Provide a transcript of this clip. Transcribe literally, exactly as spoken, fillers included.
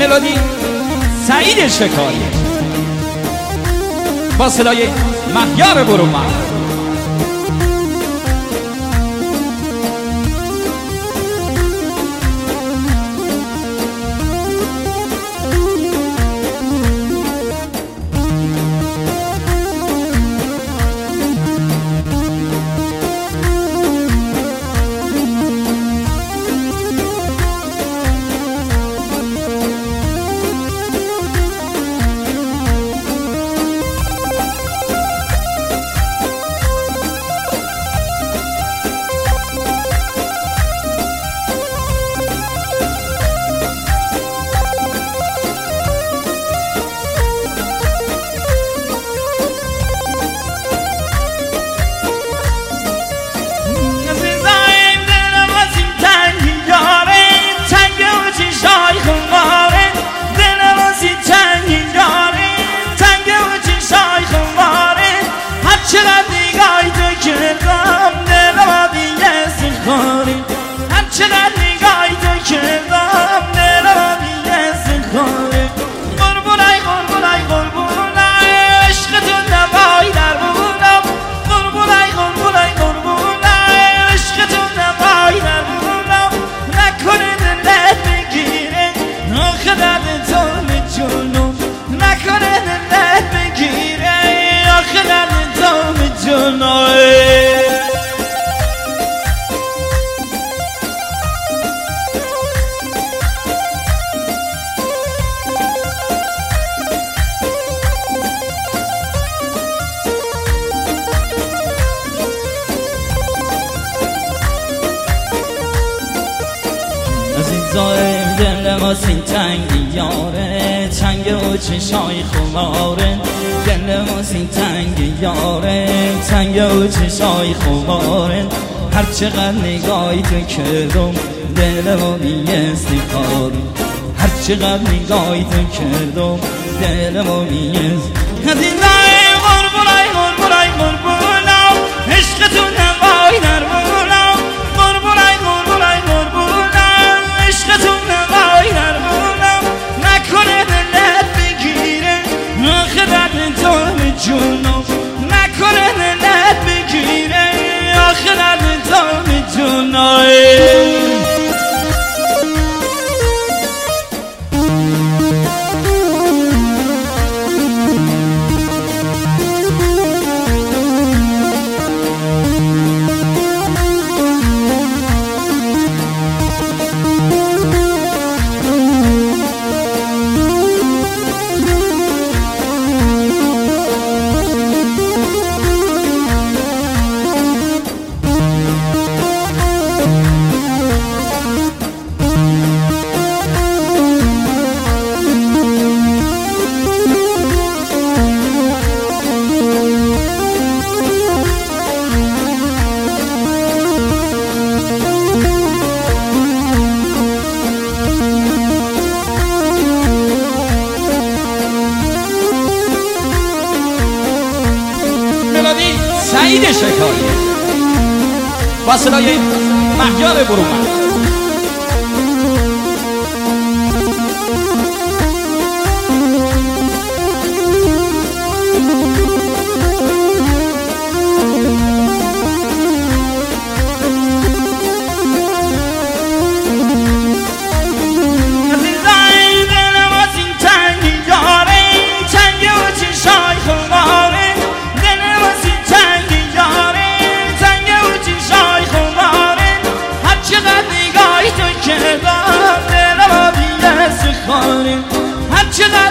ملودی سعید شکاری با صدای مهیار برومند. عزیزای دل ما سین تنگی یاره، تنگ و چشای خماره. دل ما سین تنگی یاره، تنگ و چشای خماره. هر چقدر نگاهی تو کردم دل ما میستی کاری. هر چقدر نگاهی تو کردم دل ما میستی. عزیزای قربونای قربونای قربونم، عشقتون نوای نرمونم. قربونای قربونای قربونم، عشقتون نوای نرمونم. نکنه دلت بگیره آخه درد تو به جونم. نکنه دلت بگیره آخه درد تو به جونم. سعید شکاری با صدای مهیار برومند. هر چقدر